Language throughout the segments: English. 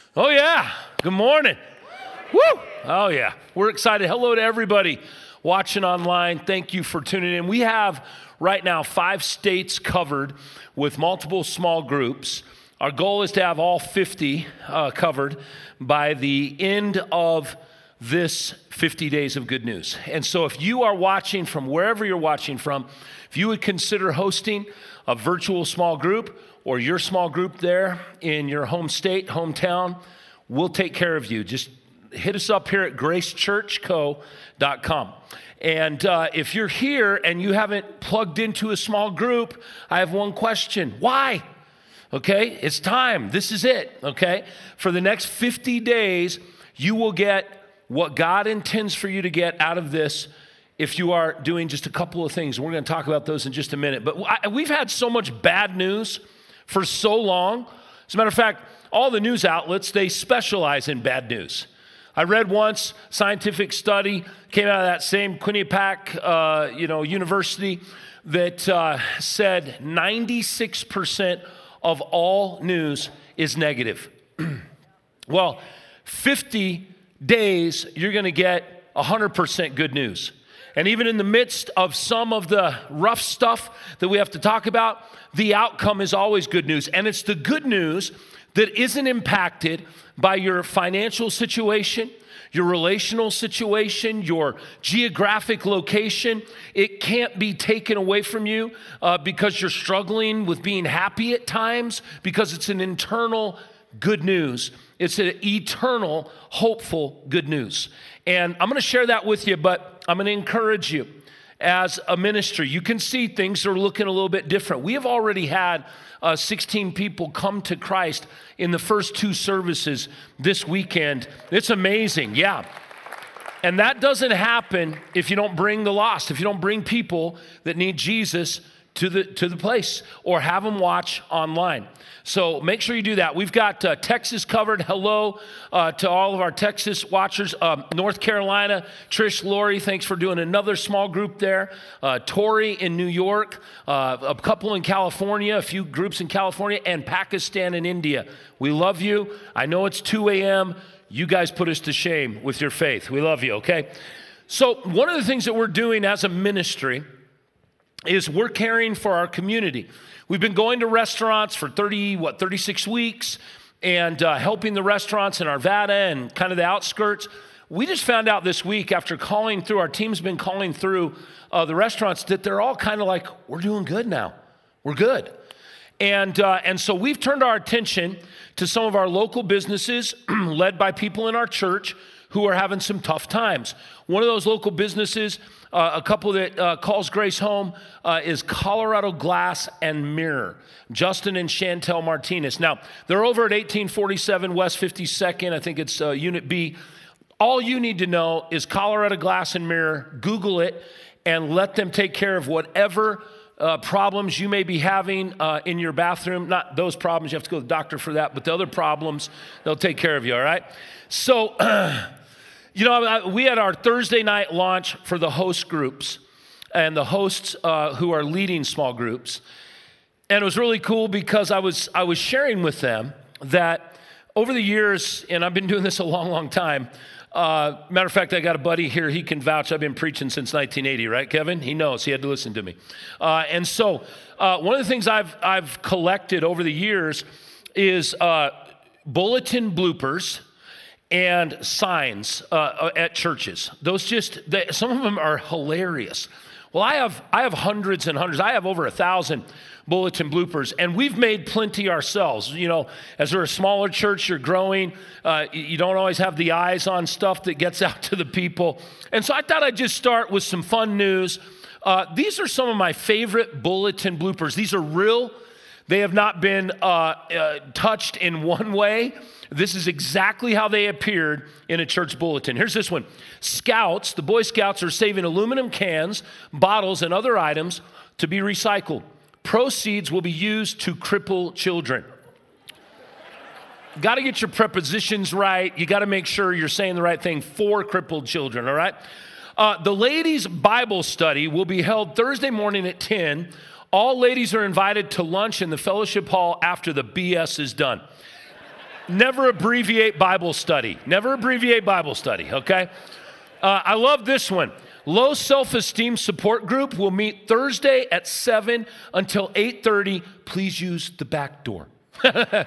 Oh, yeah. Good morning. Woo! Oh, yeah. We're excited. Hello to everybody watching online. Thank you for tuning in. We have right now 5 states covered with multiple small groups. Our goal is to have all 50 covered by the end of this 50 days of good news. And so if you are watching from wherever you're watching from, if you would consider hosting a virtual small group or your small group there in your home state, hometown, we'll take care of you. Just hit us up here at gracechurchco.com. And if you're here and you haven't plugged into a small group, I have one question. Why? Okay, it's time. This is it, okay? For the next 50 days, you will get what God intends for you to get out of this if you are doing just a couple of things. We're going to talk about those in just a minute. But we've had so much bad news for so long. As a matter of fact, all the news outlets, they specialize in bad news. I read once, scientific study came out of that same Quinnipiac, university that said 96% of all news is negative. Well, 50 days, you're going to get 100% good news. And even in the midst of some of the rough stuff that we have to talk about, the outcome is always good news. And it's the good news that isn't impacted by your financial situation, your relational situation, your geographic location. It can't be taken away from you because you're struggling with being happy at times, because it's an internal good news. It's an eternal, hopeful good news. And I'm going to share that with you, but I'm going to encourage you as a ministry. You can see things are looking a little bit different. We have already had 16 people come to Christ in the first 2 services this weekend. It's amazing, yeah. And that doesn't happen if you don't bring the lost, if you don't bring people that need Jesus to the place or have them watch online. So make sure you do that. We've got Texas covered. Hello to all of our Texas watchers. North Carolina, Trish, Lori, thanks for doing another small group there. Tori in New York, a couple in California, a few groups in California, and Pakistan and India. We love you. I know it's 2 a.m. You guys put us to shame with your faith. We love you, okay? So one of the things that we're doing as a ministry is we're caring for our community. We've been going to restaurants for 36 weeks and helping the restaurants in Arvada and kind of the outskirts. We just found out this week after calling through, our team's been calling through the restaurants, that they're all kind of like, we're doing good now. We're good. And so we've turned our attention to some of our local businesses led by people in our church who are having some tough times. One of those local businesses, a couple that calls Grace home, is Colorado Glass and Mirror, Justin and Chantel Martinez. Now, they're over at 1847 West 52nd. I think it's Unit B. All you need to know is Colorado Glass and Mirror. Google it and let them take care of whatever problems you may be having in your bathroom. Not those problems, you have to go to the doctor for that, but the other problems, they'll take care of you, all right? So, we had our Thursday night launch for the host groups and the hosts who are leading small groups. And it was really cool because I was sharing with them that over the years, and I've been doing this a long, long time. Matter of fact, I got a buddy here. He can vouch. I've been preaching since 1980, right, Kevin? He knows. He had to listen to me. And so one of the things I've collected over the years is bulletin bloopers and signs at churches. Those some of them are hilarious. Well, I have hundreds and hundreds. I have over 1,000 bulletin bloopers, and we've made plenty ourselves. You know, as we're a smaller church, you're growing. You don't always have the eyes on stuff that gets out to the people. And so I thought I'd just start with some fun news. These are some of my favorite bulletin bloopers. These are real. They have not been touched in one way. This is exactly how they appeared in a church bulletin. Here's this one. Scouts, the Boy Scouts, are saving aluminum cans, bottles, and other items to be recycled. Proceeds will be used to cripple children. Got to get your prepositions right. You got to make sure you're saying the right thing for crippled children, all right? The ladies' Bible study will be held Thursday morning at 10. All ladies are invited to lunch in the fellowship hall after the BS is done. Never abbreviate Bible study. Never abbreviate Bible study, okay? I love this one. Low self-esteem support group will meet Thursday at 7 until 8:30. Please use the back door. They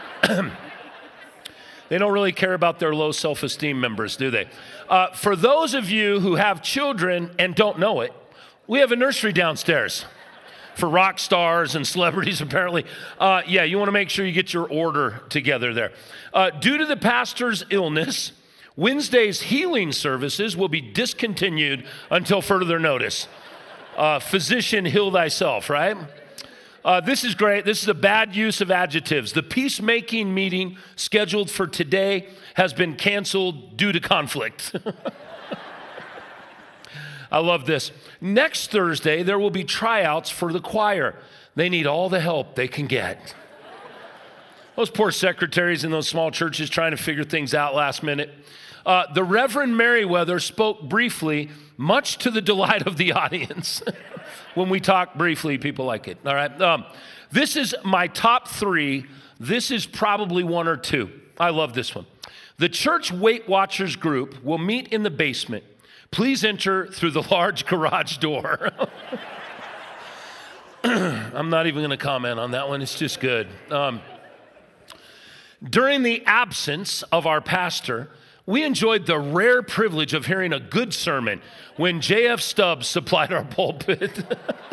don't really care about their low self-esteem members, do they? For those of you who have children and don't know it, we have a nursery downstairs for rock stars and celebrities, apparently. You want to make sure you get your order together there. Due to the pastor's illness, Wednesday's healing services will be discontinued until further notice. Physician, heal thyself, right? This is great. This is a bad use of adjectives. The peacemaking meeting scheduled for today has been canceled due to conflict. I love this. Next Thursday, there will be tryouts for the choir. They need all the help they can get. Those poor secretaries in those small churches trying to figure things out last minute. The Reverend Merriweather spoke briefly, much to the delight of the audience. When we talk briefly, people like it. All right. This is my top 3. This is probably 1 or 2. I love this one. The church Weight Watchers group will meet in the basement. Please enter through the large garage door. I'm not even going to comment on that one. It's just good. During the absence of our pastor, we enjoyed the rare privilege of hearing a good sermon when J.F. Stubbs supplied our pulpit.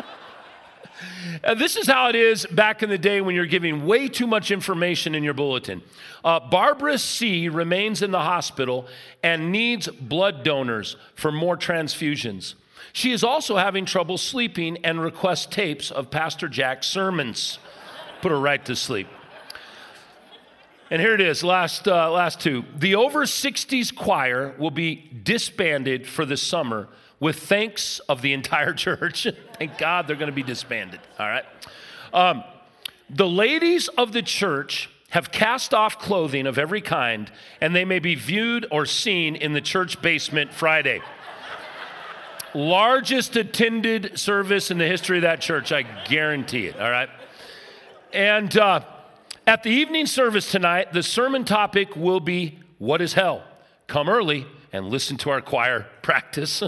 This is how it is back in the day when you're giving way too much information in your bulletin. Barbara C. remains in the hospital and needs blood donors for more transfusions. She is also having trouble sleeping and requests tapes of Pastor Jack's sermons. Put her right to sleep. And here it is, last 2. The over 60s choir will be disbanded for the summer with thanks of the entire church. Thank God they're going to be disbanded, all right? The ladies of the church have cast off clothing of every kind, and they may be viewed or seen in the church basement Friday. Largest attended service in the history of that church, I guarantee it, all right? And at the evening service tonight, the sermon topic will be, what is hell? Come early and listen to our choir practice.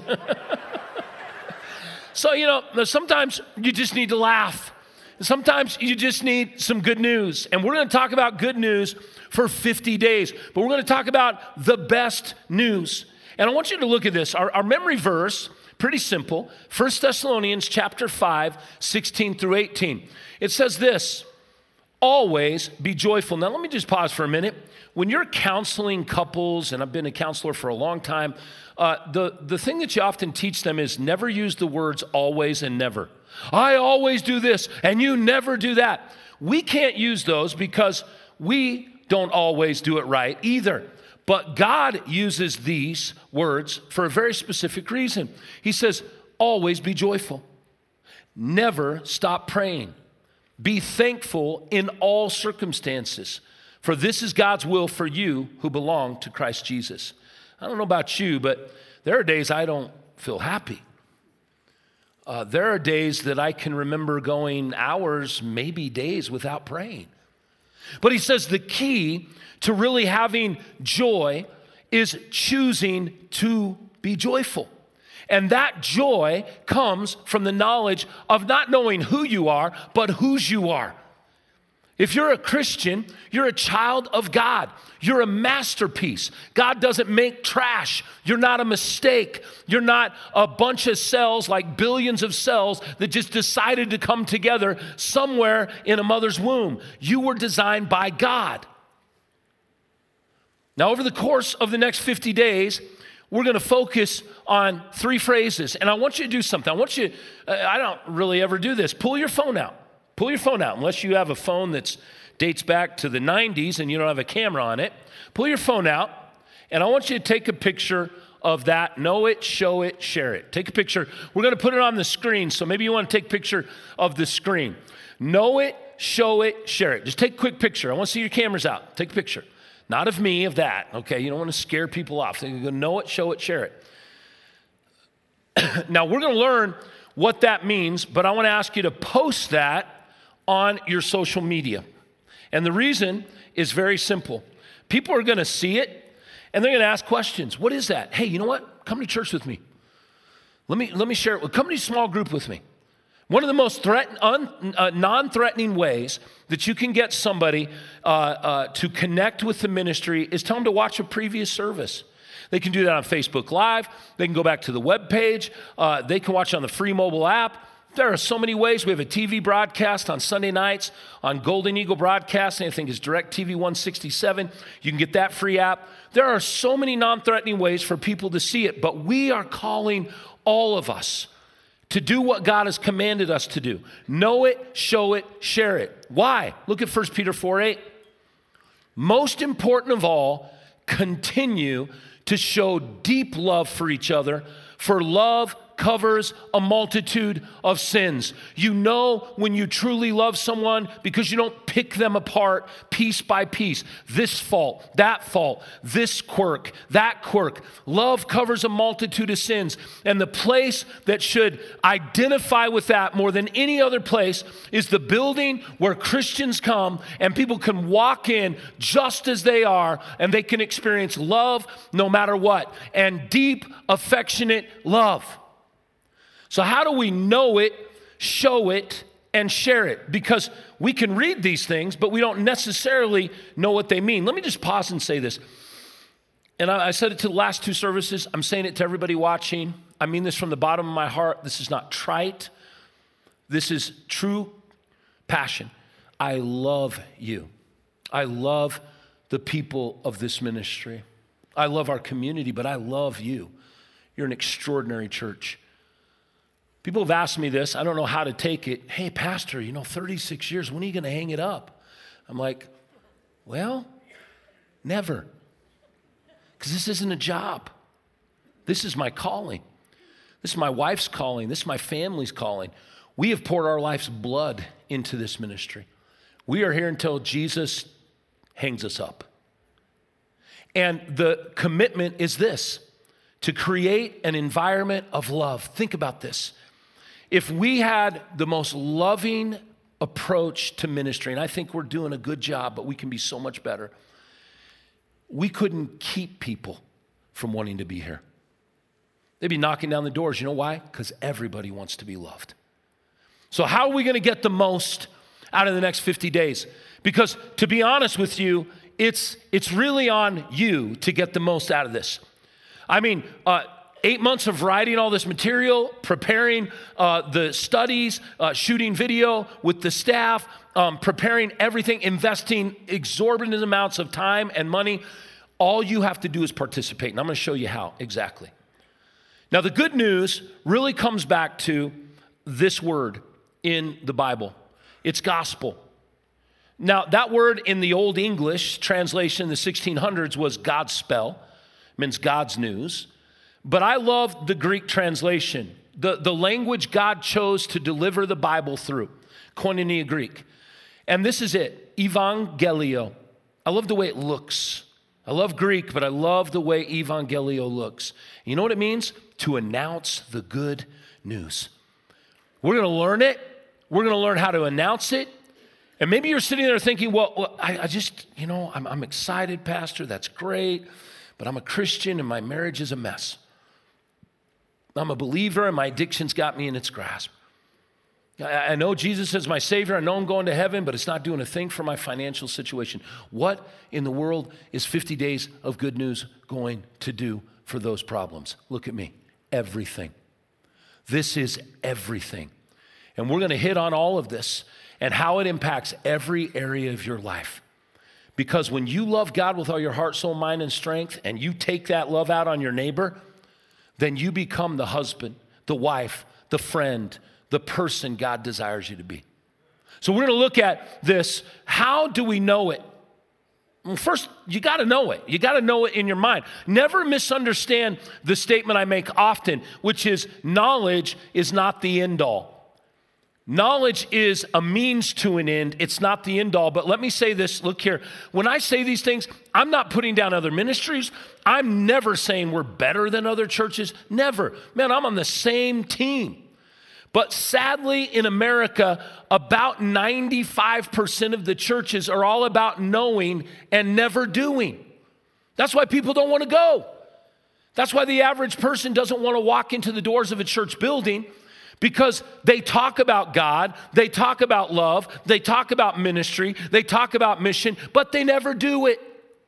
So, sometimes you just need to laugh. Sometimes you just need some good news. And we're going to talk about good news for 50 days. But we're going to talk about the best news. And I want you to look at this. Our memory verse, pretty simple. 1 Thessalonians chapter 5, 16 through 18. It says this, always be joyful. Now, let me just pause for a minute. When you're counseling couples, and I've been a counselor for a long time, the thing that you often teach them is never use the words always and never. I always do this, and you never do that. We can't use those because we don't always do it right either. But God uses these words for a very specific reason. He says, always be joyful. Never stop praying. Be thankful in all circumstances. For this is God's will for you who belong to Christ Jesus. I don't know about you, but there are days I don't feel happy. There are days that I can remember going hours, maybe days without praying. But he says the key to really having joy is choosing to be joyful. And that joy comes from the knowledge of not knowing who you are, but whose you are. If you're a Christian, you're a child of God. You're a masterpiece. God doesn't make trash. You're not a mistake. You're not a bunch of cells, like billions of cells that just decided to come together somewhere in a mother's womb. You were designed by God. Now, over the course of the next 50 days, we're going to focus on 3 phrases. And I want you to do something. I don't really ever do this. Pull your phone out. Pull your phone out, unless you have a phone that dates back to the 90s and you don't have a camera on it. Pull your phone out, and I want you to take a picture of that. Know it, show it, share it. Take a picture. We're going to put it on the screen, so maybe you want to take a picture of the screen. Know it, show it, share it. Just take a quick picture. I want to see your cameras out. Take a picture. Not of me, of that, okay? You don't want to scare people off. So you go, know it, show it, share it. Now, we're going to learn what that means, but I want to ask you to post that on your social media. And the reason is very simple. People are going to see it, and they're going to ask questions. What is that? Hey, you know what? Come to church with me. Let me share it. Come to a small group with me. One of the most non-threatening ways that you can get somebody to connect with the ministry is tell them to watch a previous service. They can do that on Facebook Live. They can go back to the webpage. They can watch on the free mobile app. There are so many ways. We have a TV broadcast on Sunday nights on Golden Eagle Broadcasting. I think it's DirecTV 167. You can get that free app. There are so many non-threatening ways for people to see it, but we are calling all of us to do what God has commanded us to do. Know it, show it, share it. Why? Look at 1 Peter 4:8. Most important of all, continue to show deep love for each other, for love covers a multitude of sins. You know when you truly love someone because you don't pick them apart piece by piece. This fault, this quirk, that quirk. Love covers a multitude of sins. And the place that should identify with that more than any other place is the building where Christians come and people can walk in just as they are and they can experience love no matter what, and deep, affectionate love. So how do we know it, show it, and share it? Because we can read these things, but we don't necessarily know what they mean. Let me just pause and say this. And I said it to the last two services. I'm saying it to everybody watching. I mean this from the bottom of my heart. This is not trite. This is true passion. I love you. I love the people of this ministry. I love our community, but I love you. You're an extraordinary church. People have asked me this. I don't know how to take it. Hey, pastor, 36 years, when are you going to hang it up? I'm like, well, never. Because this isn't a job. This is my calling. This is my wife's calling. This is my family's calling. We have poured our life's blood into this ministry. We are here until Jesus hangs us up. And the commitment is this, to create an environment of love. Think about this. If we had the most loving approach to ministry, and I think we're doing a good job, but we can be so much better, we couldn't keep people from wanting to be here. They'd be knocking down the doors. You know why? Because everybody wants to be loved. So how are we going to get the most out of the next 50 days? Because to be honest with you, it's really on you to get the most out of this. I mean, 8 months of writing all this material, preparing the studies, shooting video with the staff, preparing everything, investing exorbitant amounts of time and money. All you have to do is participate, and I'm going to show you how exactly. Now, the good news really comes back to this word in the Bible. It's gospel. Now, that word in the Old English translation in the 1600s was Godspell. It means God's news. But I love the Greek translation, the language God chose to deliver the Bible through, Koinonia Greek. And this is it, Evangelio. I love the way it looks. I love Greek, but I love the way Evangelio looks. You know what it means? To announce the good news. We're going to learn it. We're going to learn how to announce it. And maybe you're sitting there thinking, well I just, I'm excited, Pastor. That's great. But I'm a Christian and my marriage is a mess. I'm a believer and my addiction's got me in its grasp. I know Jesus is my Savior. I know I'm going to heaven, but it's not doing a thing for my financial situation. What in the world is 50 days of good news going to do for those problems? Look at me. Everything. This is everything. And we're going to hit on all of this and how it impacts every area of your life. Because when you love God with all your heart, soul, mind, and strength, and you take that love out on your neighbor, then you become the husband, the wife, the friend, the person God desires you to be. So we're going to look at this. How do we know it? Well, first, you got to know it. You got to know it in your mind. Never misunderstand the statement I make often, which is knowledge is not the end all. Knowledge is a means to an end. It's not the end all. But let me say this. Look here. When I say these things, I'm not putting down other ministries. I'm never saying we're better than other churches. Never. Man, I'm on the same team. But sadly, in America, about 95% of the churches are all about knowing and never doing. That's why people don't want to go. That's why the average person doesn't want to walk into the doors of a church building, because they talk about God, they talk about love, they talk about ministry, they talk about mission, but they never do it.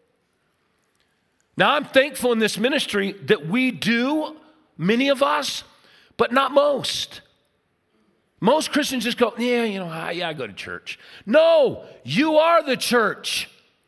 Now, I'm thankful in this ministry that we do, many of us, but not most. Most Christians just go, I go to church. No, you are the church.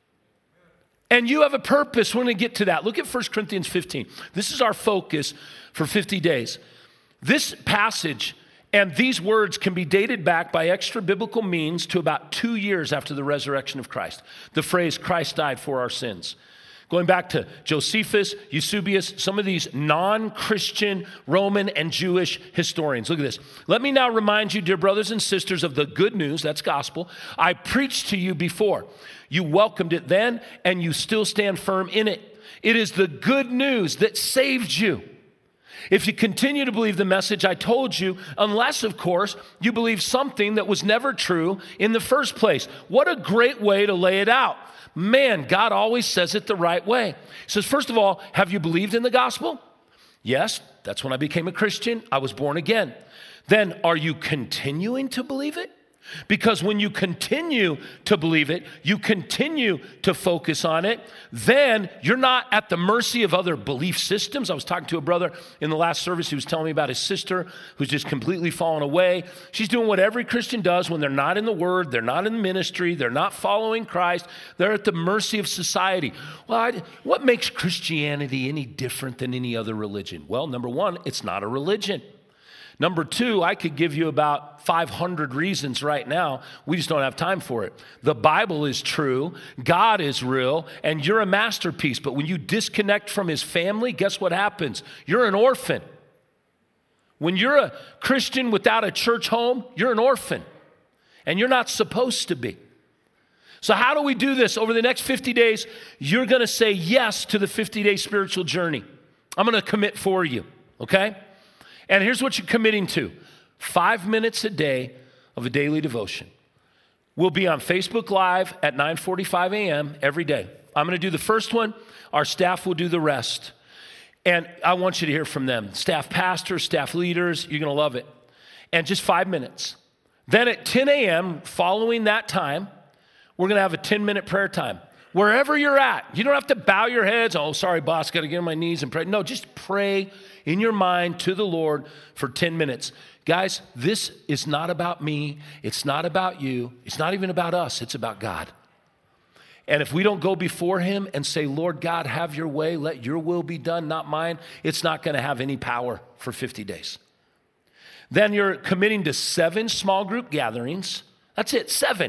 And you have a purpose. We're going to get to that. Look at 1 Corinthians 15. This is our focus for 50 days. This passage and these words can be dated back by extra biblical means to about 2 years after the resurrection of Christ. The phrase, Christ died for our sins. Going back to Josephus, Eusebius, some of these non-Christian Roman and Jewish historians. Look at this. Let me now remind you, dear brothers and sisters, of the good news, that's gospel, I preached to you before. You welcomed it then, and you still stand firm in it. It is the good news that saved you. If you continue to believe the message I told you, unless, of course, you believe something that was never true in the first place. What a great way to lay it out. Man, God always says it the right way. He says, first of all, have you believed in the gospel? Yes, that's when I became a Christian. I was born again. Then, are you continuing to believe it? Because when you continue to believe it, you continue to focus on it, then you're not at the mercy of other belief systems. I was talking to a brother in the last service. He was telling me about his sister who's just completely fallen away. She's doing what every Christian does when they're not in the Word, they're not in the ministry, they're not following Christ. They're at the mercy of society. Well, what makes Christianity any different than any other religion? Well, number one, it's not a religion. Number two, I could give you about 500 reasons right now. We just don't have time for it. The Bible is true, God is real, and you're a masterpiece. But when you disconnect from his family, guess what happens? You're an orphan. When you're a Christian without a church home, you're an orphan. And you're not supposed to be. So how do we do this? Over the next 50 days, you're going to say yes to the 50-day spiritual journey. I'm going to commit for you, okay? And here's what you're committing to. 5 minutes a day of a daily devotion. We'll be on Facebook Live at 9:45 a.m. every day. I'm going to do the first one. Our staff will do the rest. And I want you to hear from them. Staff pastors, staff leaders, you're going to love it. And just 5 minutes. Then at 10 a.m., following that time, we're going to have a 10-minute prayer time. Wherever you're at, you don't have to bow your heads. Oh, sorry, boss, got to get on my knees and pray. No, just pray in your mind to the Lord for 10 minutes. Guys, this is not about me. It's not about you. It's not even about us. It's about God. And if we don't go before him and say, Lord God, have your way, let your will be done, not mine, it's not going to have any power for 50 days. Then you're committing to 7 small group gatherings. That's it, 7.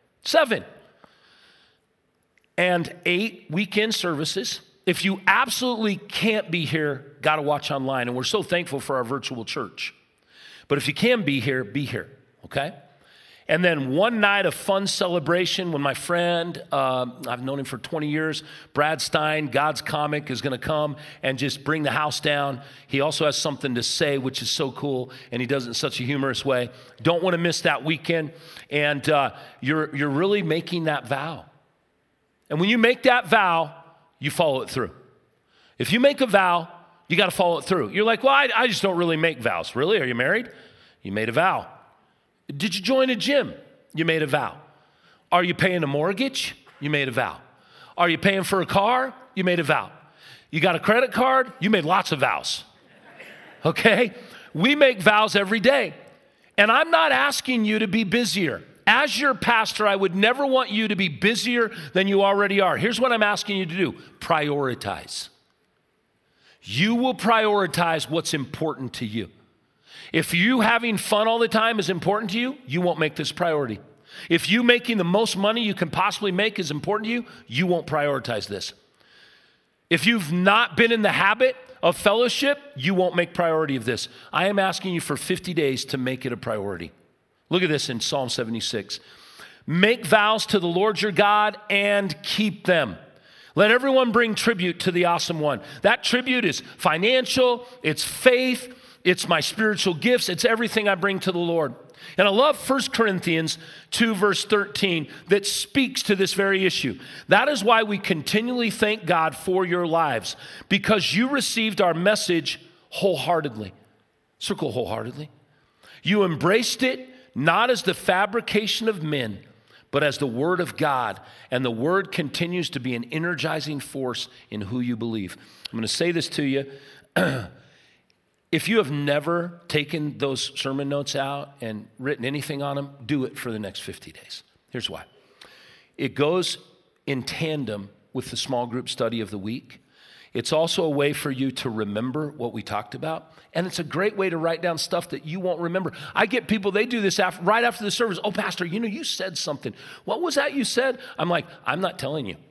And 8 weekend services. If you absolutely can't be here, got to watch online. And we're so thankful for our virtual church. But if you can be here, okay? And then one night of fun celebration when my friend, I've known him for 20 years, Brad Stein, God's Comic, is going to come and just bring the house down. He also has something to say, which is so cool, and he does it in such a humorous way. Don't want to miss that weekend. And you're really making that vow. And when you make that vow, you follow it through. If you make a vow, you got to follow it through. You're like, well, I just don't really make vows. Really? Are you married? You made a vow. Did you join a gym? You made a vow. Are you paying a mortgage? You made a vow. Are you paying for a car? You made a vow. You got a credit card? You made lots of vows. Okay? We make vows every day. And I'm not asking you to be busier. As your pastor, I would never want you to be busier than you already are. Here's what I'm asking you to do. Prioritize. You will prioritize what's important to you. If you having fun all the time is important to you, you won't make this priority. If you making the most money you can possibly make is important to you, you won't prioritize this. If you've not been in the habit of fellowship, you won't make priority of this. I am asking you for 50 days to make it a priority. Look at this in Psalm 76. Make vows to the Lord your God and keep them. Let everyone bring tribute to the awesome one. That tribute is financial, it's faith, It's my spiritual gifts. It's everything I bring to the Lord. And I love 1 Corinthians 2, verse 13, that speaks to this very issue. That is why we continually thank God for your lives, because you received our message wholeheartedly. Circle wholeheartedly. You embraced it not as the fabrication of men, but as the word of God. And the word continues to be an energizing force in who you believe. I'm going to say this to you. If you have never taken those sermon notes out and written anything on them, do it for the next 50 days. Here's why. It goes in tandem with the small group study of the week. It's also a way for you to remember what we talked about. And it's a great way to write down stuff that you won't remember. I get people, they do this right after the service. Oh, Pastor, you said something. What was that you said? I'm like, I'm not telling you.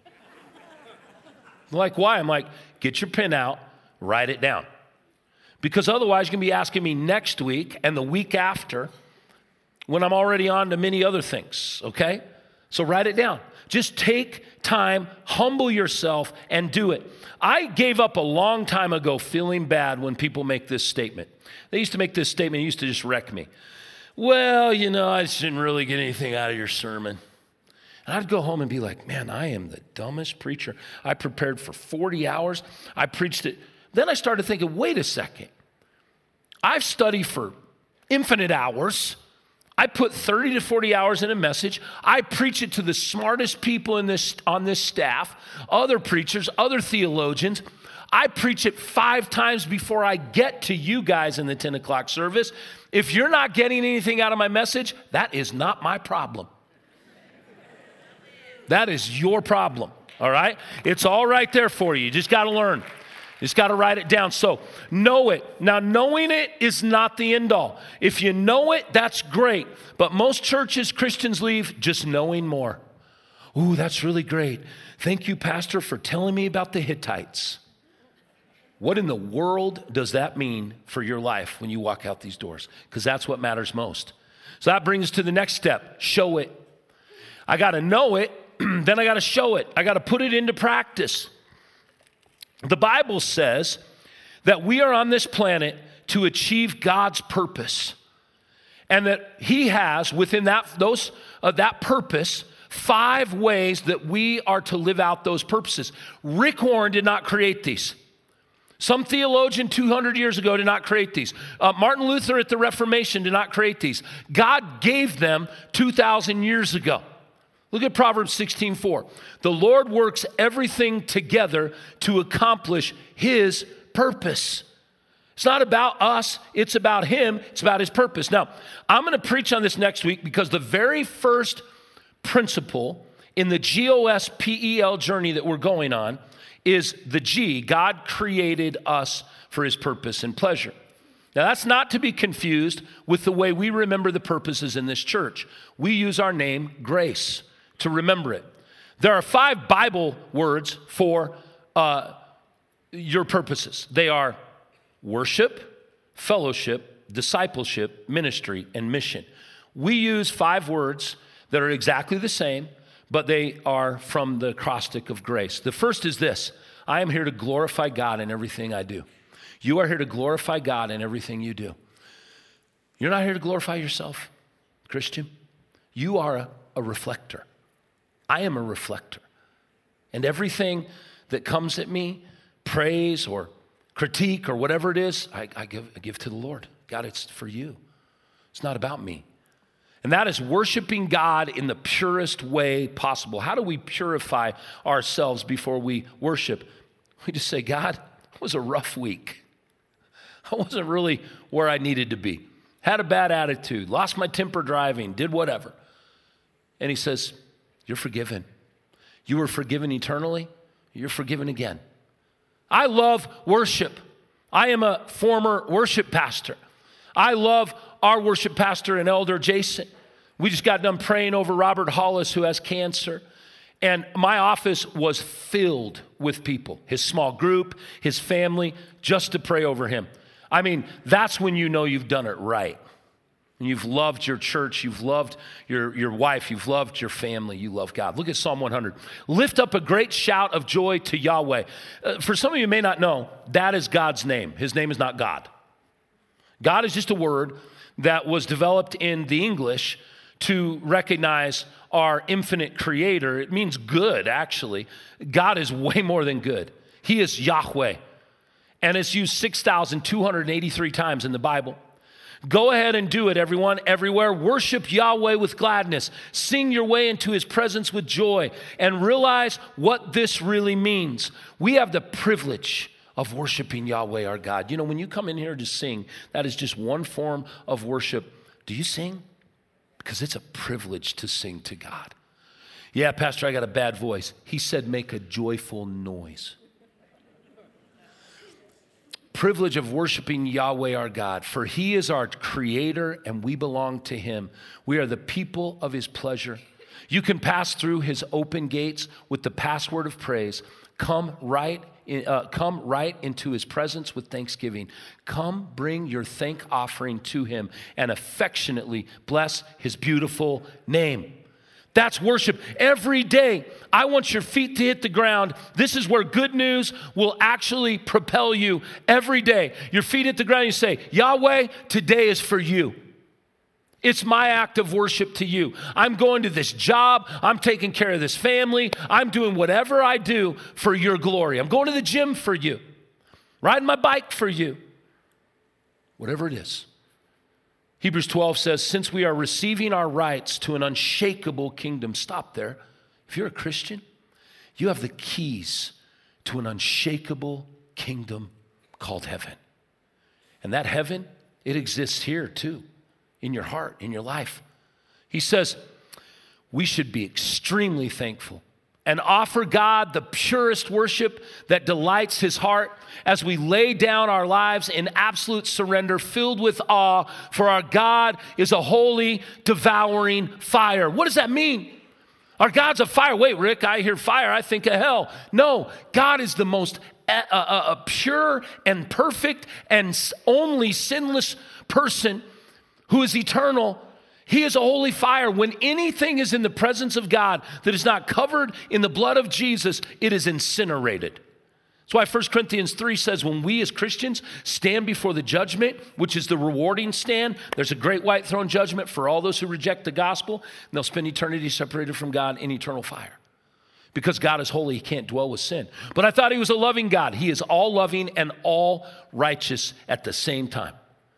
Like, why? I'm like, get your pen out, write it down. Because otherwise you're going to be asking me next week and the week after when I'm already on to many other things, okay? So write it down. Just take time, humble yourself, and do it. I gave up a long time ago feeling bad when people make this statement. They used to make this statement, it used to just wreck me. Well, I just didn't really get anything out of your sermon. And I'd go home and be like, man, I am the dumbest preacher. I prepared for 40 hours. I preached it. Then I started thinking, wait a second. I've studied for infinite hours. I put 30 to 40 hours in a message. I preach it to the smartest people on this staff, other preachers, other theologians. I preach it 5 times before I get to you guys in the 10 o'clock service. If you're not getting anything out of my message, that is not my problem. That is your problem, all right? It's all right there for you. You just got to learn. You just got to write it down. So know it. Now, knowing it is not the end all. If you know it, that's great. But most churches, Christians leave just knowing more. Ooh, that's really great. Thank you, Pastor, for telling me about the Hittites. What in the world does that mean for your life when you walk out these doors? Because that's what matters most. So that brings us to the next step. Show it. I got to know it, then I got to show it. I got to put it into practice. The Bible says that we are on this planet to achieve God's purpose, and that He has within that purpose 5 ways that we are to live out those purposes. Rick Warren did not create these. Some theologian 200 years ago did not create these. Martin Luther at the Reformation did not create these. God gave them 2,000 years ago. Look at Proverbs 16:4. The Lord works everything together to accomplish His purpose. It's not about us. It's about Him. It's about His purpose. Now, I'm going to preach on this next week because the very first principle in the GOSPEL journey that we're going on is the G. God created us for His purpose and pleasure. Now, that's not to be confused with the way we remember the purposes in this church. We use our name, Grace, to remember it. There are 5 Bible words for your purposes. They are worship, fellowship, discipleship, ministry, and mission. We use 5 words that are exactly the same, but they are from the acrostic of grace. The first is this: I am here to glorify God in everything I do. You are here to glorify God in everything you do. You're not here to glorify yourself, Christian. You are a reflector. I am a reflector. And everything that comes at me, praise or critique or whatever it is, I give to the Lord. God, it's for you. It's not about me. And that is worshiping God in the purest way possible. How do we purify ourselves before we worship? We just say, God, it was a rough week. I wasn't really where I needed to be. Had a bad attitude, lost my temper driving, did whatever. And He says, you're forgiven. You were forgiven eternally. You're forgiven again. I love worship. I am a former worship pastor. I love our worship pastor and elder, Jason. We just got done praying over Robert Hollis, who has cancer. And my office was filled with people, his small group, his family, just to pray over him. I mean, that's when you know you've done it right. And you've loved your church, you've loved your wife, you've loved your family, you love God. Look at Psalm 100. Lift up a great shout of joy to Yahweh. For some of you may not know, that is God's name. His name is not God. God is just a word that was developed in the English to recognize our infinite creator. It means good, actually. God is way more than good. He is Yahweh. And it's used 6,283 times in the Bible. Go ahead and do it, everyone, everywhere. Worship Yahweh with gladness. Sing your way into his presence with joy. And realize what this really means. We have the privilege of worshiping Yahweh, our God. You know, when you come in here to sing, that is just one form of worship. Do you sing? Because it's a privilege to sing to God. Yeah, Pastor, I got a bad voice. He said, make a joyful noise. Privilege of worshiping Yahweh our God, for he is our creator and we belong to him. We are the people of his pleasure. You can pass through his open gates with the password of praise. Come right into his presence with thanksgiving. Come bring your thank offering to him and affectionately bless his beautiful name. That's worship every day. I want your feet to hit the ground. This is where good news will actually propel you every day. Your feet hit the ground, you say, Yahweh, today is for you. It's my act of worship to you. I'm going to this job. I'm taking care of this family. I'm doing whatever I do for your glory. I'm going to the gym for you. Riding my bike for you. Whatever it is. Hebrews 12 says, since we are receiving our rights to an unshakable kingdom, stop there. If you're a Christian, you have the keys to an unshakable kingdom called heaven. And that heaven, it exists here too, in your heart, in your life. He says, we should be extremely thankful and offer God the purest worship that delights his heart as we lay down our lives in absolute surrender, filled with awe, for our God is a holy, devouring fire. What does that mean? Our God's a fire. Wait, Rick, I hear fire, I think of hell. No, God is the most pure and perfect and only sinless person who is eternal. He is a holy fire. When anything is in the presence of God that is not covered in the blood of Jesus, it is incinerated. That's why 1 Corinthians 3 says when we as Christians stand before the judgment, which is the rewarding stand, there's a great white throne judgment for all those who reject the gospel, and they'll spend eternity separated from God in eternal fire. Because God is holy, he can't dwell with sin. But I thought he was a loving God. He is all loving and all righteous at the same time.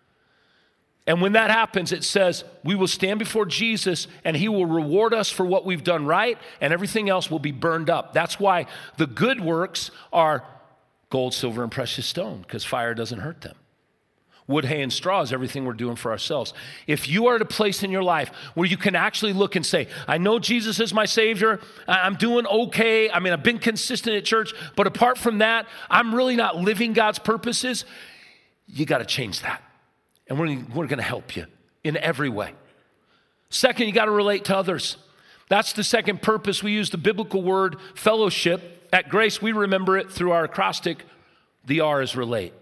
And when that happens, it says we will stand before Jesus and he will reward us for what we've done right, and everything else will be burned up. That's why the good works are gold, silver, and precious stone, because fire doesn't hurt them. Wood, hay, and straw is everything we're doing for ourselves. If you are at a place in your life where you can actually look and say, I know Jesus is my Savior, I'm doing okay, I've been consistent at church, but apart from that, I'm really not living God's purposes, you got to change that. And we're going to help you in every way. Second, you got to relate to others. That's the second purpose. We use the biblical word fellowship. At Grace, we remember it through our acrostic. The R is relate.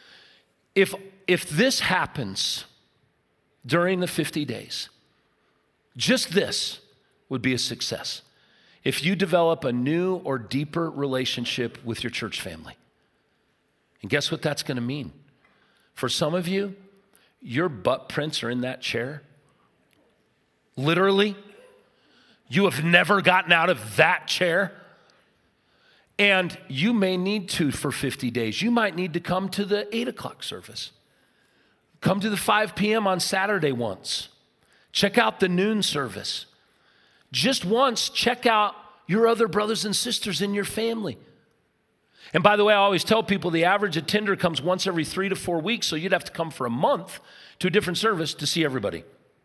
If this happens during the 50 days, just this would be a success. If you develop a new or deeper relationship with your church family. And guess what that's going to mean? For some of you, your butt prints are in that chair. Literally. You have never gotten out of that chair. And you may need to for 50 days. You might need to come to the 8 o'clock service. Come to the 5 p.m. on Saturday once. Check out the noon service. Just once, check out your other brothers and sisters in your family. And by the way, I always tell people the average attender comes once every 3 to 4 weeks, so you'd have to come for a month to a different service to see everybody.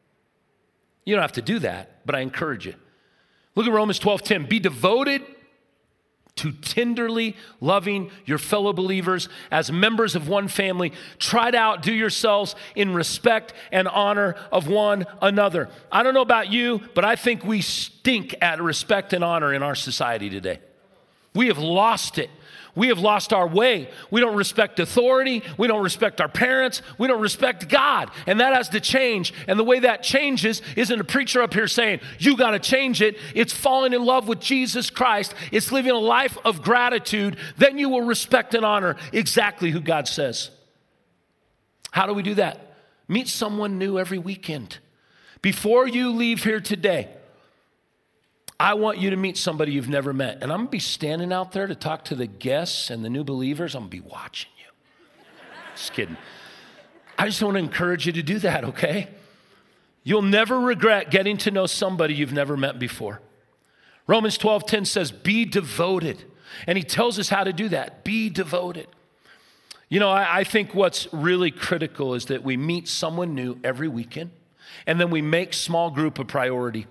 You don't have to do that, but I encourage you. Look at Romans 12:10. Be devoted to tenderly loving your fellow believers as members of one family. Try to outdo yourselves in respect and honor of one another. I don't know about you, but I think we stink at respect and honor in our society today. We have lost it. We have lost our way. We don't respect authority. We don't respect our parents. We don't respect God. And that has to change. And the way that changes isn't a preacher up here saying, you got to change it. It's falling in love with Jesus Christ. It's living a life of gratitude. Then you will respect and honor exactly who God says. How do we do that? Meet someone new every weekend. Before you leave here today, I want you to meet somebody you've never met. And I'm going to be standing out there to talk to the guests and the new believers. I'm going to be watching you. Just kidding. I just want to encourage you to do that, okay? You'll never regret getting to know somebody you've never met before. Romans 12:10 says, be devoted. And he tells us how to do that. Be devoted. You know, I think what's really critical is that we meet someone new every weekend, and then we make small group a priority.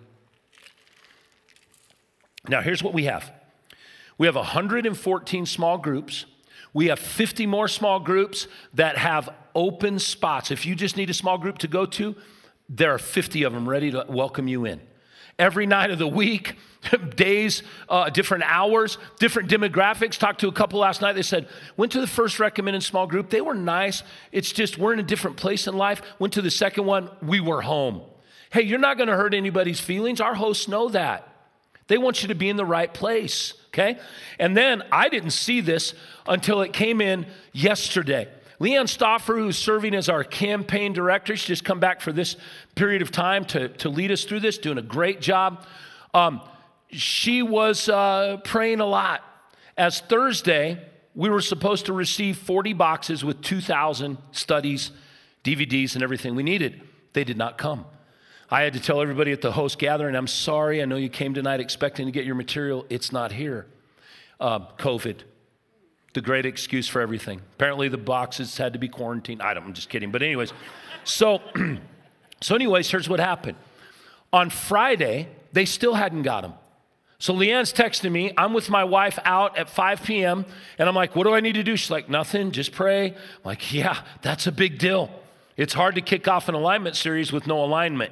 Now, here's what we have. We have 114 small groups. We have 50 more small groups that have open spots. If you just need a small group to go to, there are 50 of them ready to welcome you in. Every night of the week, days, different hours, different demographics. Talked to a couple last night. They said, went to the first recommended small group. They were nice. It's just we're in a different place in life. Went to the second one. We were home. Hey, you're not going to hurt anybody's feelings. Our hosts know that. They want you to be in the right place, okay? And then I didn't see this until it came in yesterday. Leanne Stauffer, who's serving as our campaign director, she's just come back for this period of time to lead us through this, doing a great job. She was praying a lot. As Thursday, we were supposed to receive 40 boxes with 2,000 studies, DVDs, and everything we needed. They did not come. I had to tell everybody at the host gathering, I'm sorry, I know you came tonight expecting to get your material. It's not here. COVID, the great excuse for everything. Apparently the boxes had to be quarantined. I'm just kidding. But anyways, so here's what happened. On Friday, they still hadn't got them. So Leanne's texting me. I'm with my wife out at 5 p.m. And I'm like, what do I need to do? She's like, nothing, just pray. I'm like, yeah, that's a big deal. It's hard to kick off an alignment series with no alignment.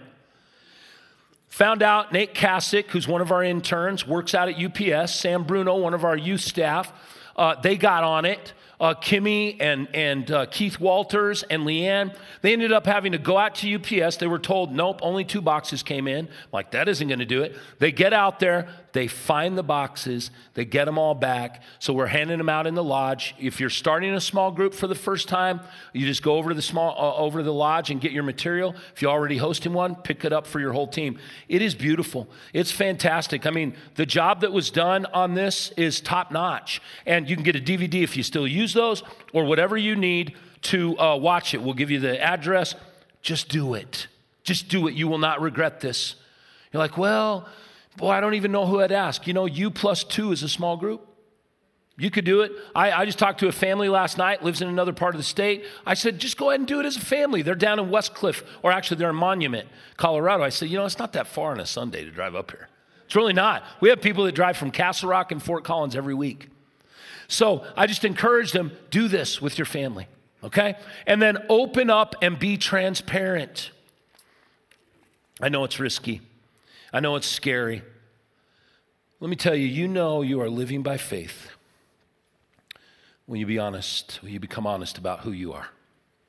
Found out Nate Kasich, who's one of our interns, works out at UPS. Sam Bruno, one of our youth staff, they got on it. Kimmy and Keith Walters and Leanne, they ended up having to go out to UPS. They were told, nope, only 2 boxes came in. I'm like, that isn't going to do it. They get out there, they find the boxes, they get them all back. So we're handing them out in the lodge. If you're starting a small group for the first time, you just go over to the lodge and get your material. If you're already hosting one, pick it up for your whole team. It is beautiful. It's fantastic. I mean, the job that was done on this is top notch. And you can get a DVD if you still use those, or whatever you need to watch it. We'll give you the address. Just do it. Just do it. You will not regret this. You're like, well, boy, I don't even know who I'd ask. You know, you plus 2 is a small group. You could do it. I just talked to a family last night, lives in another part of the state. I said, just go ahead and do it as a family. They're down in Westcliff, or actually they're in Monument, Colorado. I said, you know, it's not that far on a Sunday to drive up here. It's really not. We have people that drive from Castle Rock and Fort Collins every week. So I just encourage them, do this with your family, okay? And then open up and be transparent. I know it's risky. I know it's scary. Let me tell you, you know you are living by faith when you be honest, when you become honest about who you are.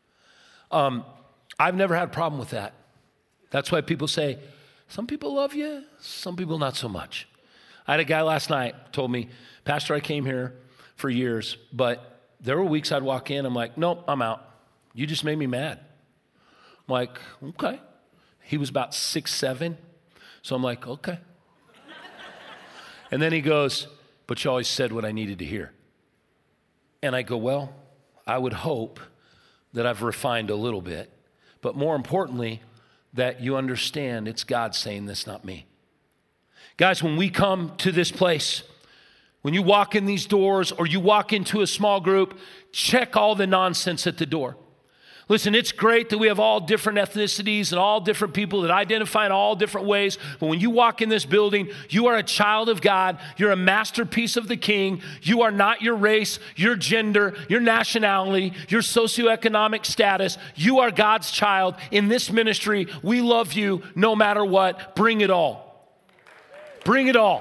I've never had a problem with that. That's why people say, some people love you, some people not so much. I had a guy last night told me, Pastor, I came here for years, but there were weeks I'd walk in, I'm like, nope, I'm out. You just made me mad. I'm like, okay. He was about 6'7", so I'm like, okay. And then he goes, but you always said what I needed to hear. And I go, well, I would hope that I've refined a little bit, but more importantly, that you understand it's God saying this, not me. Guys, when we come to this place, when you walk in these doors or you walk into a small group, check all the nonsense at the door. Listen, it's great that we have all different ethnicities and all different people that identify in all different ways. But when you walk in this building, you are a child of God. You're a masterpiece of the King. You are not your race, your gender, your nationality, your socioeconomic status. You are God's child. In this ministry, we love you no matter what. Bring it all. Bring it all.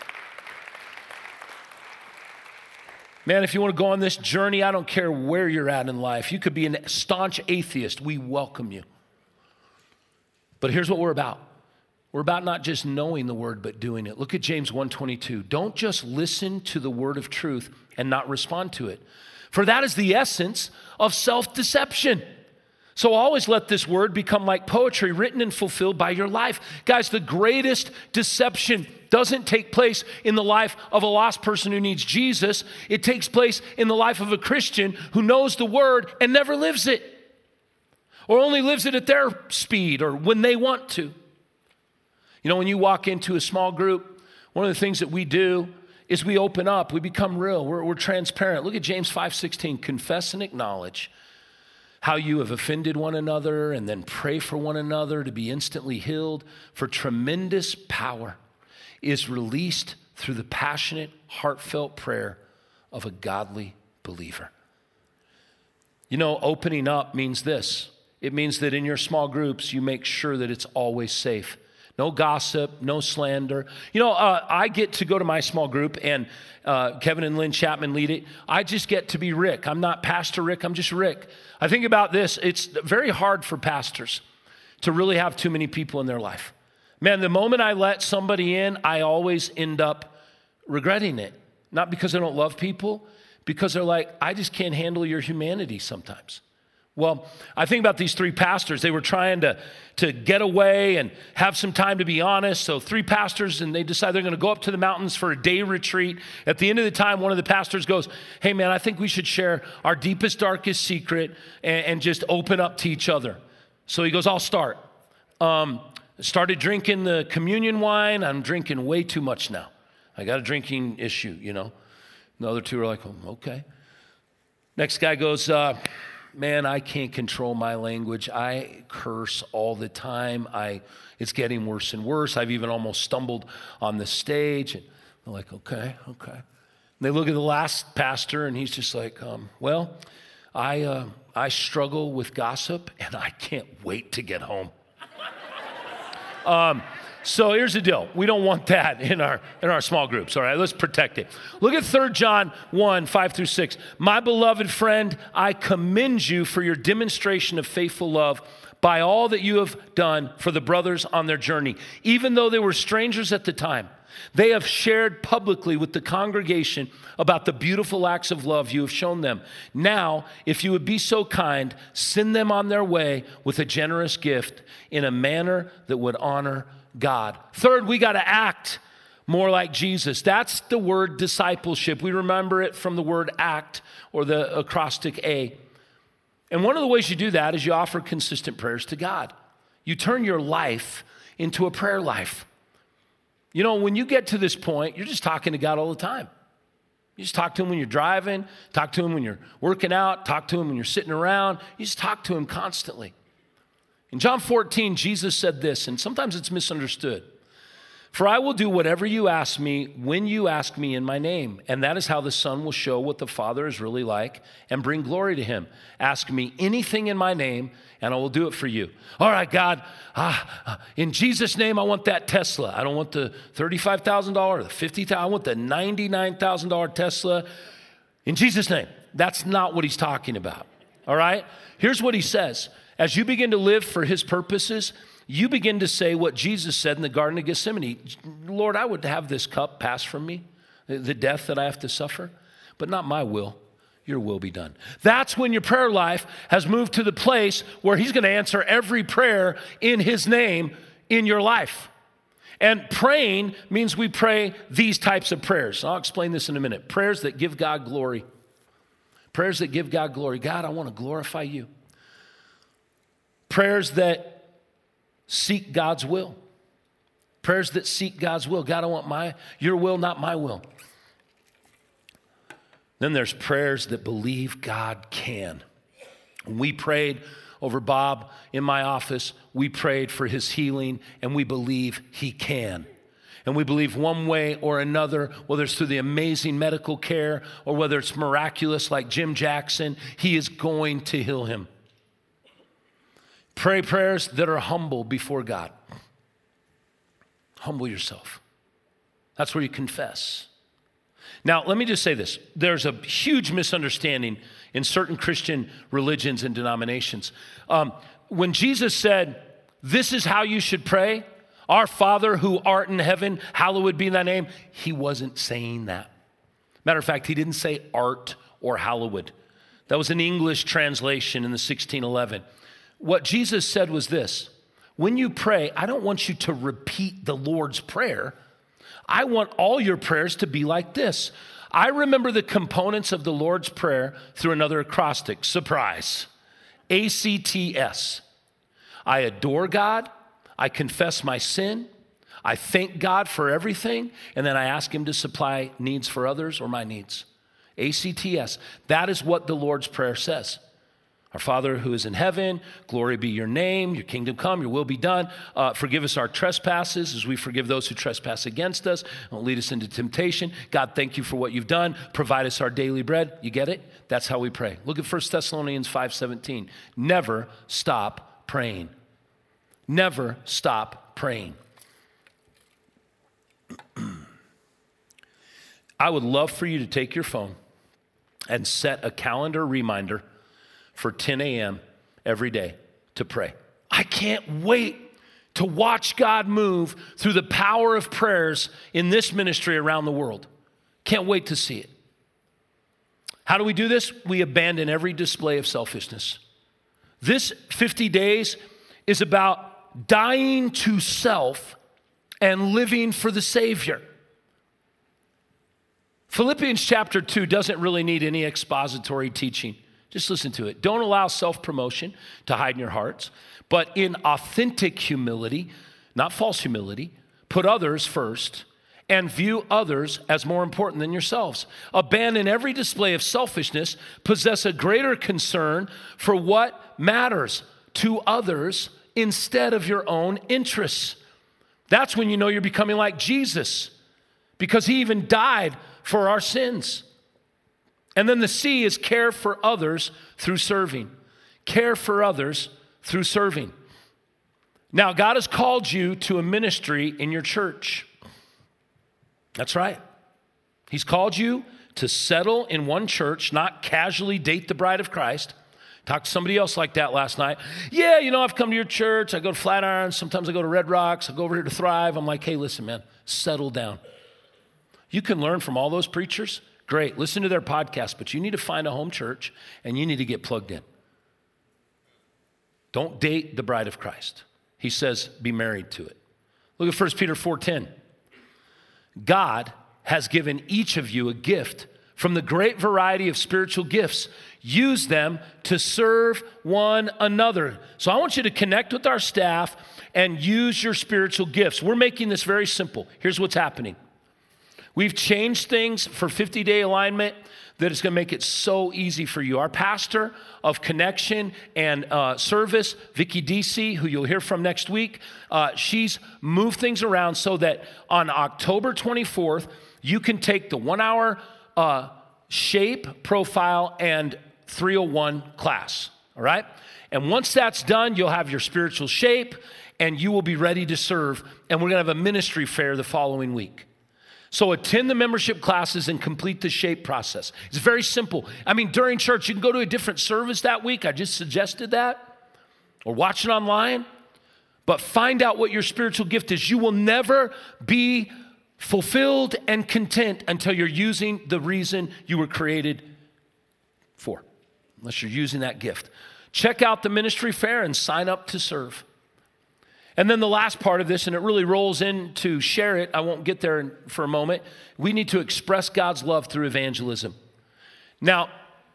Man, if you want to go on this journey, I don't care where you're at in life. You could be a staunch atheist. We welcome you. But here's what we're about. We're about not just knowing the word, but doing it. Look at James 1:22. Don't just listen to the word of truth and not respond to it. For that is the essence of self-deception. So always let this word become like poetry written and fulfilled by your life. Guys, the greatest deception doesn't take place in the life of a lost person who needs Jesus. It takes place in the life of a Christian who knows the word and never lives it, or only lives it at their speed or when they want to. You know, when you walk into a small group, one of the things that we do is we open up, we become real, we're transparent. Look at James 5:16, confess and acknowledge how you have offended one another, and then pray for one another to be instantly healed. For tremendous power is released through the passionate, heartfelt prayer of a godly believer. You know, opening up means this. It means that in your small groups, you make sure that it's always safe. No gossip, no slander. You know, I get to go to my small group, and Kevin and Lynn Chapman lead it. I just get to be Rick. I'm not Pastor Rick, I'm just Rick. I think about this. It's very hard for pastors to really have too many people in their life. Man, the moment I let somebody in, I always end up regretting it. Not because I don't love people, because they're like, I just can't handle your humanity sometimes. Well, I think about these three pastors. They were trying to get away and have some time to be honest. So three pastors, and they decide they're going to go up to the mountains for a day retreat. At the end of the time, one of the pastors goes, hey man, I think we should share our deepest, darkest secret and just open up to each other. So he goes, I'll start. Started drinking the communion wine. I'm drinking way too much now. I got a drinking issue, you know. The other two are like, oh, okay. Next guy goes, man, I can't control my language. I curse all the time. It's getting worse and worse. I've even almost stumbled on the stage. And they're like, okay. And they look at the last pastor, and he's just like, well, I struggle with gossip, and I can't wait to get home. So here's the deal. We don't want that in our small groups. All right, let's protect it. Look at 3 John 1, 5-6. My beloved friend, I commend you for your demonstration of faithful love by all that you have done for the brothers on their journey. Even though they were strangers at the time, they have shared publicly with the congregation about the beautiful acts of love you have shown them. Now, if you would be so kind, send them on their way with a generous gift in a manner that would honor God. Third, we got to act more like Jesus. That's the word discipleship. We remember it from the word act, or the acrostic A. And one of the ways you do that is you offer consistent prayers to God. You turn your life into a prayer life. You know, when you get to this point, you're just talking to God all the time. You just talk to him when you're driving, talk to him when you're working out, talk to him when you're sitting around. You just talk to him constantly. In John 14, Jesus said this, and sometimes it's misunderstood. For I will do whatever you ask me when you ask me in my name. And that is how the Son will show what the Father is really like and bring glory to him. Ask me anything in my name, and I will do it for you. All right, God, in Jesus' name, I want that Tesla. I don't want the $35,000 or the $50,000. I want the $99,000 Tesla. In Jesus' name. That's not what he's talking about. All right? Here's what he says. As you begin to live for his purposes, you begin to say what Jesus said in the Garden of Gethsemane. Lord, I would have this cup pass from me, the death that I have to suffer, but not my will, your will be done. That's when your prayer life has moved to the place where he's going to answer every prayer in his name in your life. And praying means we pray these types of prayers. I'll explain this in a minute. Prayers that give God glory. Prayers that give God glory. God, I want to glorify you. Prayers that seek God's will. Prayers that seek God's will. God, I want your will, not my will. Then there's prayers that believe God can. When we prayed over Bob in my office, we prayed for his healing, and we believe he can. And we believe one way or another, whether it's through the amazing medical care or whether it's miraculous like Jim Jackson, he is going to heal him. Pray prayers that are humble before God. Humble yourself. That's where you confess. Now, let me just say this. There's a huge misunderstanding in certain Christian religions and denominations. When Jesus said, this is how you should pray, our Father who art in heaven, hallowed be thy name, he wasn't saying that. Matter of fact, he didn't say art or hallowed. That was an English translation in the 1611. what Jesus said was this: when you pray, I don't want you to repeat the Lord's Prayer. I want all your prayers to be like this. I remember the components of the Lord's Prayer through another acrostic. Surprise. ACTS. I adore God. I confess my sin. I thank God for everything. And then I ask him to supply needs for others or my needs. ACTS. That is what the Lord's Prayer says. Our Father who is in heaven, glory be your name, your kingdom come, your will be done. Forgive us our trespasses as we forgive those who trespass against us. Don't lead us into temptation. God, thank you for what you've done. Provide us our daily bread. You get it? That's how we pray. Look at 1 Thessalonians 5:17. Never stop praying. Never stop praying. I would love for you to take your phone and set a calendar reminder for 10 a.m. every day to pray. I can't wait to watch God move through the power of prayers in this ministry around the world. Can't wait to see it. How do we do this? We abandon every display of selfishness. This 50 days is about dying to self and living for the Savior. Philippians chapter 2 doesn't really need any expository teaching. Just listen to it. Don't allow self-promotion to hide in your hearts, but in authentic humility, not false humility, put others first and view others as more important than yourselves. Abandon every display of selfishness, possess a greater concern for what matters to others instead of your own interests. That's when you know you're becoming like Jesus, because he even died for our sins. And then the C is care for others through serving. Care for others through serving. Now, God has called you to a ministry in your church. That's right. He's called you to settle in one church, not casually date the bride of Christ. Talked to somebody else like that last night. Yeah, I've come to your church. I go to Flatiron. Sometimes I go to Red Rocks. I go over here to Thrive. I'm like, hey, listen, man, settle down. You can learn from all those preachers. Great, listen to their podcast, but you need to find a home church and you need to get plugged in. Don't date the bride of Christ. He says, be married to it. Look at 1 Peter 4:10. God has given each of you a gift from the great variety of spiritual gifts. Use them to serve one another. So I want you to connect with our staff and use your spiritual gifts. We're making this very simple. Here's what's happening. We've changed things for 50-day alignment that is going to make it so easy for you. Our pastor of Connection and Service, Vicki DC, who you'll hear from next week, she's moved things around so that on October 24th, you can take the 1-hour shape, profile, and 301 class, all right? And once that's done, you'll have your spiritual shape, and you will be ready to serve. And we're going to have a ministry fair the following week. So attend the membership classes and complete the shape process. It's very simple. During church, you can go to a different service that week. I just suggested that. Or watch it online. But find out what your spiritual gift is. You will never be fulfilled and content until you're using the reason you were created for. Unless you're using that gift. Check out the ministry fair and sign up to serve. And then the last part of this, and it really rolls into share it. I won't get there for a moment. We need to express God's love through evangelism. Now,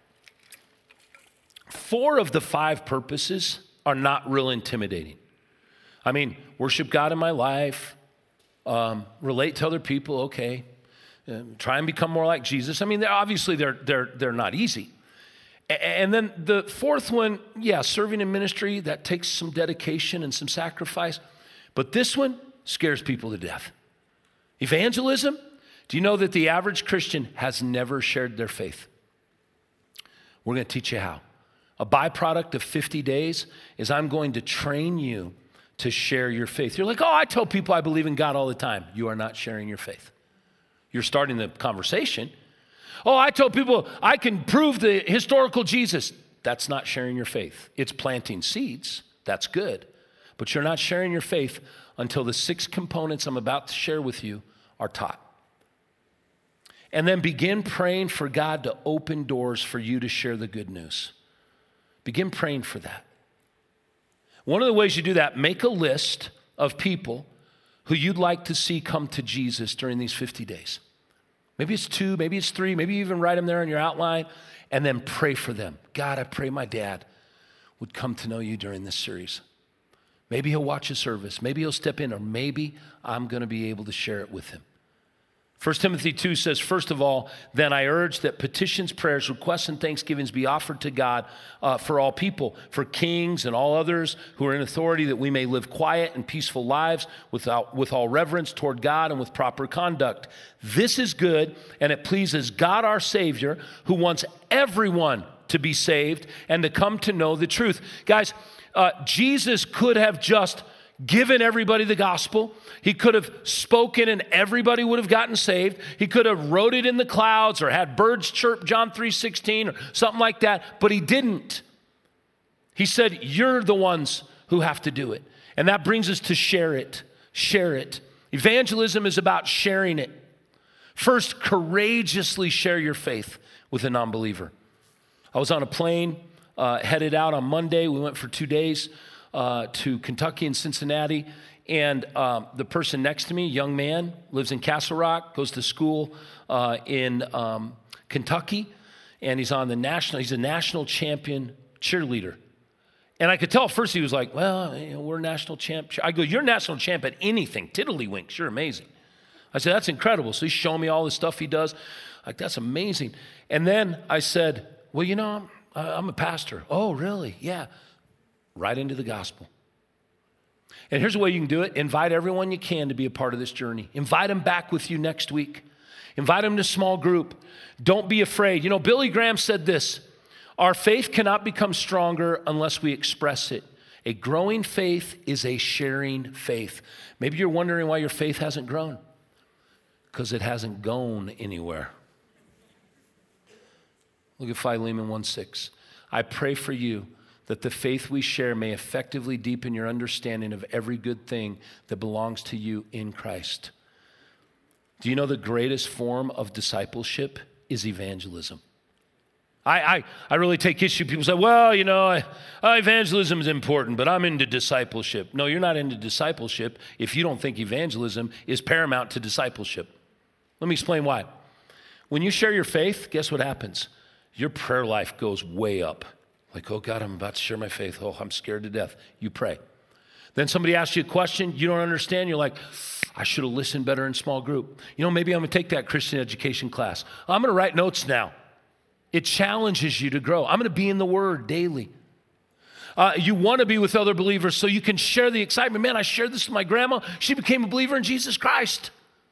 4 of the 5 purposes are not real intimidating. Worship God in my life, relate to other people, okay. Try and become more like Jesus. They're not easy. And then the 4th one, serving in ministry, that takes some dedication and some sacrifice. But this one scares people to death. Evangelism, do you know that the average Christian has never shared their faith? We're going to teach you how. A byproduct of 50 days is I'm going to train you to share your faith. You're like, I tell people I believe in God all the time. You are not sharing your faith. You're starting the conversation. I told people I can prove the historical Jesus. That's not sharing your faith. It's planting seeds. That's good. But you're not sharing your faith until the 6 components I'm about to share with you are taught. And then begin praying for God to open doors for you to share the good news. Begin praying for that. One of the ways you do that, make a list of people who you'd like to see come to Jesus during these 50 days. Maybe it's 2, maybe it's 3, maybe you even write them there in your outline, and then pray for them. God, I pray my dad would come to know you during this series. Maybe he'll watch a service. Maybe he'll step in, or maybe I'm going to be able to share it with him. 1 Timothy 2 says, first of all, then I urge that petitions, prayers, requests, and thanksgivings be offered to God for all people, for kings and all others who are in authority, that we may live quiet and peaceful lives with all reverence toward God and with proper conduct. This is good, and it pleases God our Savior, who wants everyone to be saved and to come to know the truth. Guys, Jesus could have just given everybody the gospel. He could have spoken and everybody would have gotten saved. He could have wrote it in the clouds or had birds chirp John 3:16 or something like that, but he didn't. He said, you're the ones who have to do it. And that brings us to share it. Share it. Evangelism is about sharing it. First, courageously share your faith with a non-believer. I was on a plane, headed out on Monday. We went for 2 days to Kentucky and Cincinnati, and the person next to me, young man, lives in Castle Rock, goes to school in Kentucky, and he's a national champion cheerleader. And I could tell first he was like, well, we're national champ. I go, you're national champ at anything, tiddlywinks, you're amazing. I said, that's incredible. So he's showing me all the stuff he does. Like, that's amazing. And then I said, well, I'm a pastor. Oh, really? Yeah. Right into the gospel. And here's the way you can do it. Invite everyone you can to be a part of this journey. Invite them back with you next week. Invite them to small group. Don't be afraid. Billy Graham said this, our faith cannot become stronger unless we express it. A growing faith is a sharing faith. Maybe you're wondering why your faith hasn't grown. Because it hasn't gone anywhere. Look at Philemon 1:6. I pray for you that the faith we share may effectively deepen your understanding of every good thing that belongs to you in Christ. Do you know the greatest form of discipleship is evangelism? I really take issue. People say, well, evangelism is important, but I'm into discipleship. No, you're not into discipleship if you don't think evangelism is paramount to discipleship. Let me explain why. When you share your faith, guess what happens? Your prayer life goes way up. Like, oh God, I'm about to share my faith. Oh, I'm scared to death. You pray. Then somebody asks you a question you don't understand. You're like, I should have listened better in small group. Maybe I'm going to take that Christian education class. I'm going to write notes now. It challenges you to grow. I'm going to be in the Word daily. You want to be with other believers so you can share the excitement. Man, I shared this with my grandma. She became a believer in Jesus Christ.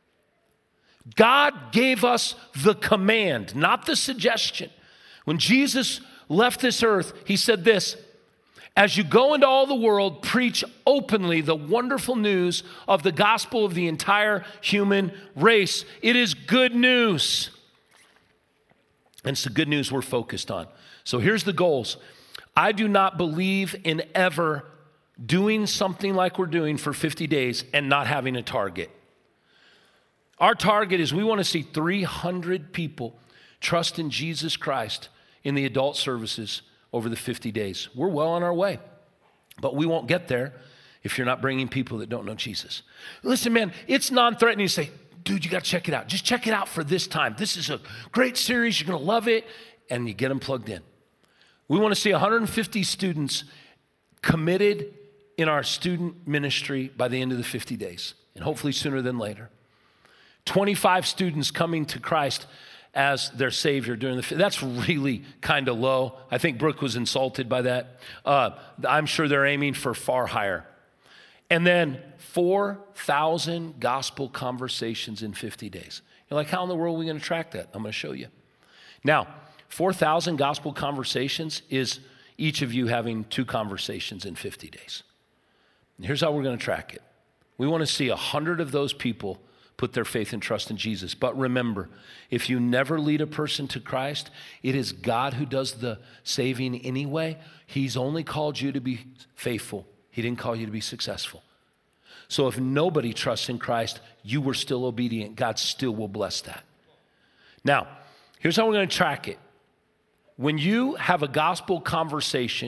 God gave us the command, not the suggestion. When Jesus left this earth, he said this, as you go into all the world, preach openly the wonderful news of the gospel of the entire human race. It is good news. And it's the good news we're focused on. So here's the goals. I do not believe in ever doing something like we're doing for 50 days and not having a target. Our target is we want to see 300 people trust in Jesus Christ in the adult services over the 50 days. We're well on our way, but we won't get there if you're not bringing people that don't know Jesus. Listen, man, it's non-threatening to say, dude, you got to check it out. Just check it out for this time. This is a great series. You're going to love it. And you get them plugged in. We want to see 150 students committed in our student ministry by the end of the 50 days, and hopefully sooner than later. 25 students coming to Christ as their Savior during that's really kind of low. I think Brooke was insulted by that. I'm sure they're aiming for far higher. And then 4,000 gospel conversations in 50 days. You're like, how in the world are we going to track that? I'm going to show you. Now, 4,000 gospel conversations is each of you having 2 conversations in 50 days. And here's how we're going to track it. We want to see 100 of those people put their faith and trust in Jesus. But remember, if you never lead a person to Christ, it is God who does the saving anyway. He's only called you to be faithful. He didn't call you to be successful. So if nobody trusts in Christ, you were still obedient. God still will bless that. Now, here's how we're going to track it. When you have a gospel conversation,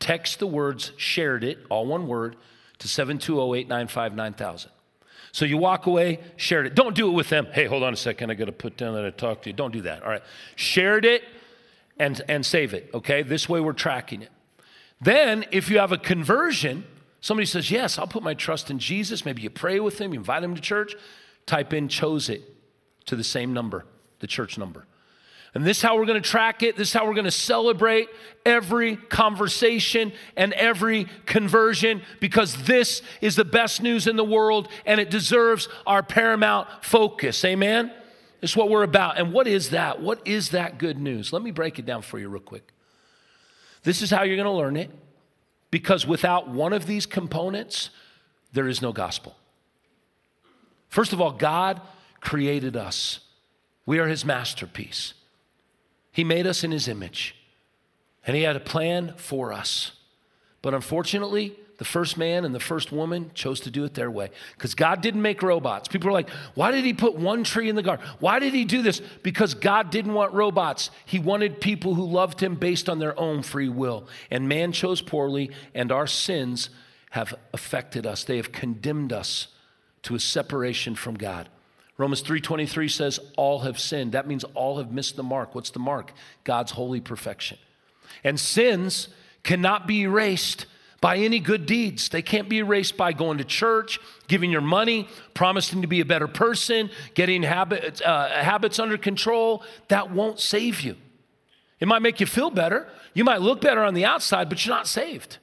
text the words shared it, all one word, to 720-895-9000. So you walk away, shared it. Don't do it with them. Hey, hold on a second. I got to put down that I talked to you. Don't do that. All right. Shared it and save it. Okay. This way we're tracking it. Then if you have a conversion, somebody says, yes, I'll put my trust in Jesus. Maybe you pray with him, you invite him to church. Type in chose it to the same number, the church number. And this is how we're going to track it. This is how we're going to celebrate every conversation and every conversion, because this is the best news in the world and it deserves our paramount focus. Amen? It's what we're about. And what is that? What is that good news? Let me break it down for you real quick. This is how you're going to learn it, because without one of these components, there is no gospel. First of all, God created us. We are his masterpiece. He made us in his image, and he had a plan for us. But unfortunately, the first man and the first woman chose to do it their way, because God didn't make robots. People are like, why did he put one tree in the garden? Why did he do this? Because God didn't want robots. He wanted people who loved him based on their own free will. And man chose poorly, and our sins have affected us. They have condemned us to a separation from God. Romans 3:23 says all have sinned. That means all have missed the mark. What's the mark? God's holy perfection. And sins cannot be erased by any good deeds. They can't be erased by going to church, giving your money, promising to be a better person, getting habits under control. That won't save you. It might make you feel better. You might look better on the outside, but you're not saved.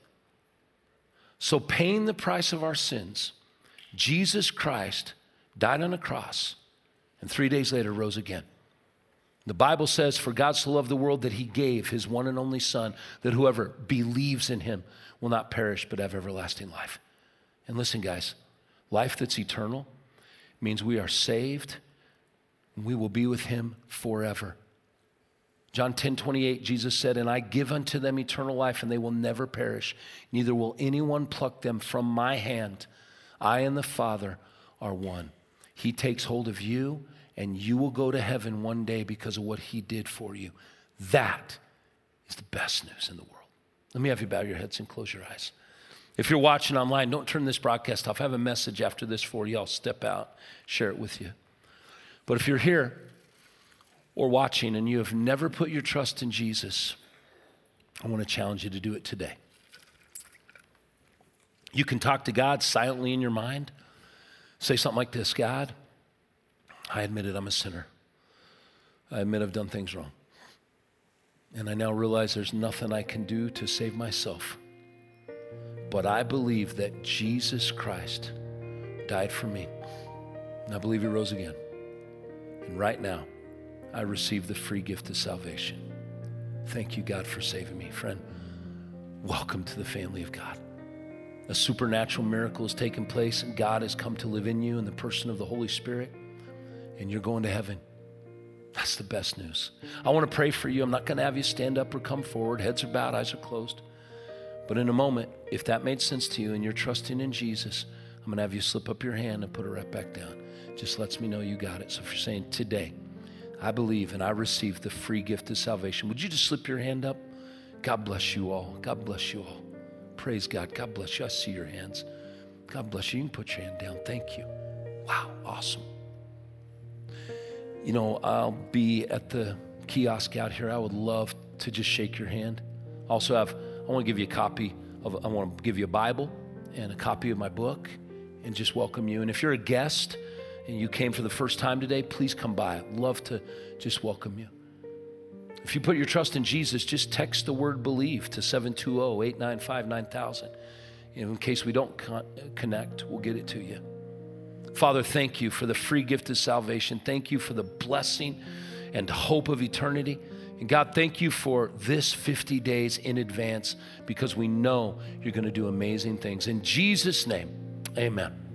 So paying the price of our sins, Jesus Christ died on a cross, and 3 days later rose again. The Bible says, for God so loved the world that he gave his one and only Son, that whoever believes in him will not perish but have everlasting life. And listen, guys, life that's eternal means we are saved and we will be with him forever. John 10:28, Jesus said, and I give unto them eternal life, and they will never perish. Neither will anyone pluck them from my hand. I and the Father are one. He takes hold of you, and you will go to heaven one day because of what he did for you. That is the best news in the world. Let me have you bow your heads and close your eyes. If you're watching online, don't turn this broadcast off. I have a message after this for you. I'll step out, share it with you. But if you're here or watching and you have never put your trust in Jesus, I want to challenge you to do it today. You can talk to God silently in your mind. Say something like this: God, I admit it, I'm a sinner. I admit I've done things wrong. And I now realize there's nothing I can do to save myself. But I believe that Jesus Christ died for me. And I believe he rose again. And right now, I receive the free gift of salvation. Thank you, God, for saving me. Friend, welcome to the family of God. A supernatural miracle has taken place, and God has come to live in you in the person of the Holy Spirit, and you're going to heaven. That's the best news. I want to pray for you. I'm not going to have you stand up or come forward. Heads are bowed, eyes are closed. But in a moment, if that made sense to you and you're trusting in Jesus, I'm going to have you slip up your hand and put it right back down. Just lets me know you got it. So if you're saying, today, I believe and I receive the free gift of salvation, would you just slip your hand up? God bless you all. God bless you all. Praise God. God bless you. I see your hands. God bless you. You can put your hand down. Thank you. Wow. Awesome. You know, I'll be at the kiosk out here. I would love to just shake your hand. Also I want to give you a Bible and a copy of my book and just welcome you. And if you're a guest and you came for the first time today, please come by. I'd love to just welcome you. If you put your trust in Jesus, just text the word believe to 720-895-9000. In case we don't connect, we'll get it to you. Father, thank you for the free gift of salvation. Thank you for the blessing and hope of eternity. And God, thank you for this 50 days in advance, because we know you're going to do amazing things. In Jesus' name, amen.